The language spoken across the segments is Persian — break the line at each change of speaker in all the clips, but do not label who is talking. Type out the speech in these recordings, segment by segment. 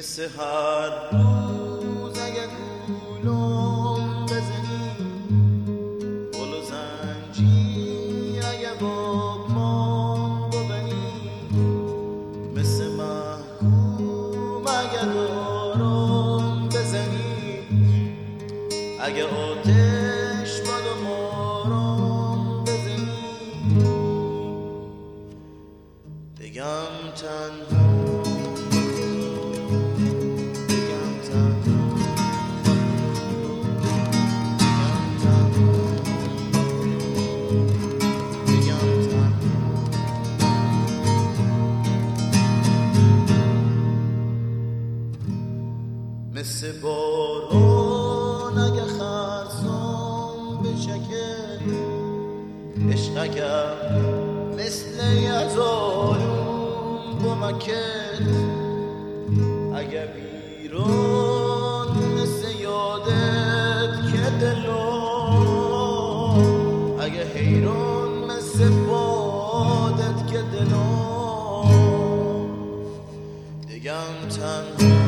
مثل هر روز اگه گولم بزنی، گل و زنجیر اگه بکمان ببنی، مثل محکوم اگه دارم بزنی، اگه آتش باد و مارم بزنی، بگم تنها مثل باران اگه خرسام بچکه، عشق اگر مثل یزارون بمکت، اگه بیرون مثل یادت که دلم، اگه حیران مثل بادت که دلم، دگم تنها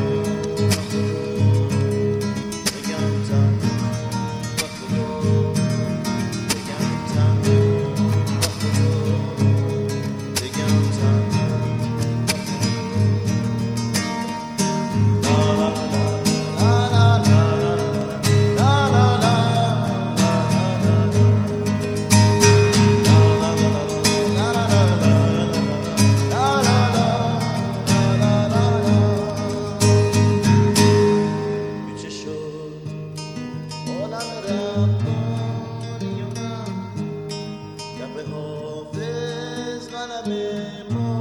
حافظ قلم